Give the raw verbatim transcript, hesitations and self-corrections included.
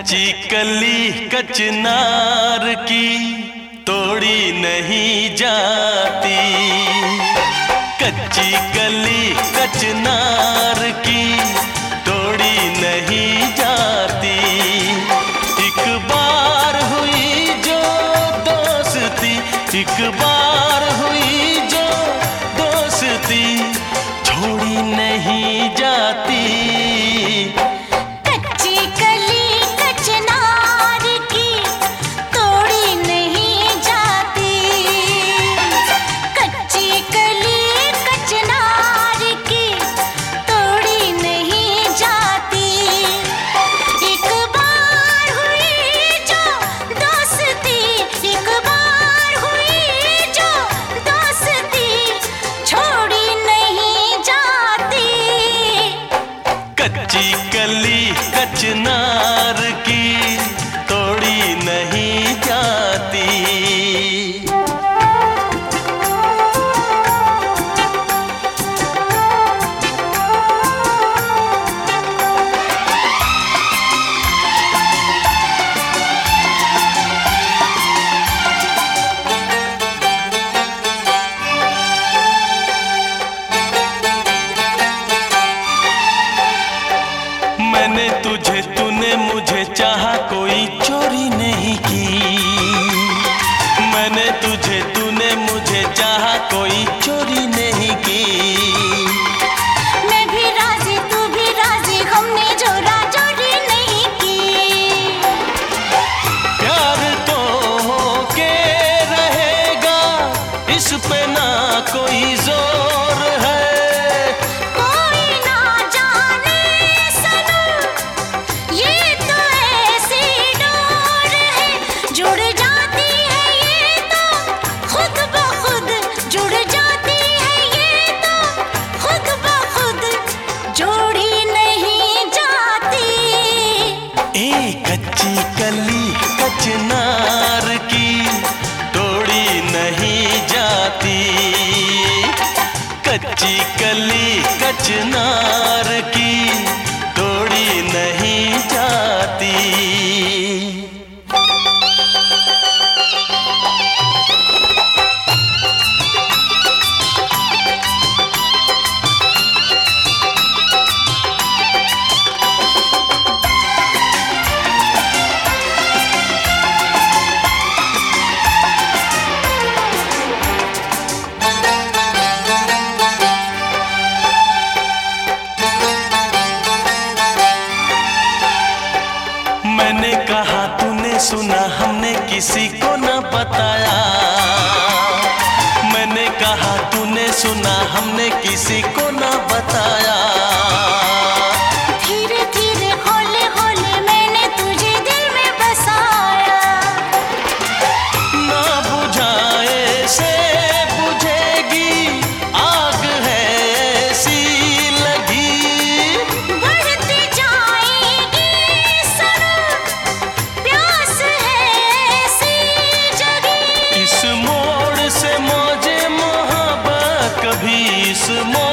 कच्ची कली कचनार की तोड़ी नहीं जाती। कच्ची कली कचनार की तोड़ी नहीं जाती। एक बार हुई जो दोस्ती, एक बार हुई जो दोस्ती छोड़ी नहीं जाती। कच्ची कली कचनार की तोड़ी नहीं जाती। मैंने तुझे, तूने मुझे चाहा, कोई चोरी नहीं की। मैंने तुझे, तूने मुझे चाहा, कोई चोरी नहीं की। मैं भी राजी, तू भी राजी, हमने जोरा चोरी नहीं की। प्यार तो होके रहेगा, इस पे ना कोई जोर है। कच्ची कली कचनार की तोड़ी नहीं जाती। कच्ची कली कचनार की तोड़ी नहीं जाती। मैंने कहा, तूने सुना, हमने किसी को न बताया। मैंने कहा, तूने सुना, हमने किसी को न बताया। धीरे धीरे हौले हौले मैंने तुझे दिल में बसाया। ना बुझाए से बुझेगी, आग है ऐसी लगी। बढ़ती जाएगी सनम, प्यास है ऐसी जगी। इस मोड़ से मौजे मोहब्बत कभी इस मोड़